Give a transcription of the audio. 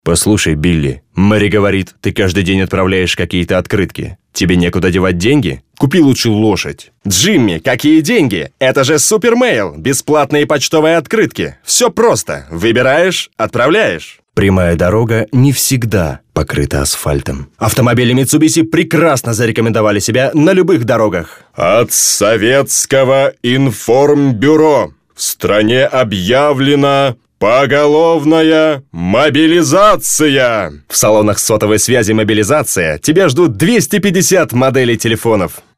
Послушай, Билли, Мэри говорит, ты каждый день отправляешь какие-то открытки. Тебе некуда девать деньги? Купи лучше лошадь. Джимми, какие деньги? Это же Супермейл, бесплатные почтовые открытки. Все просто. Выбираешь, отправляешь. Прямая дорога не всегда покрыта асфальтом. Автомобили Mitsubishi прекрасно зарекомендовали себя на любых дорогах. От Советского информбюро в стране объявлена поголовная мобилизация. В салонах сотовой связи «Мобилизация» тебя ждут 250 моделей телефонов.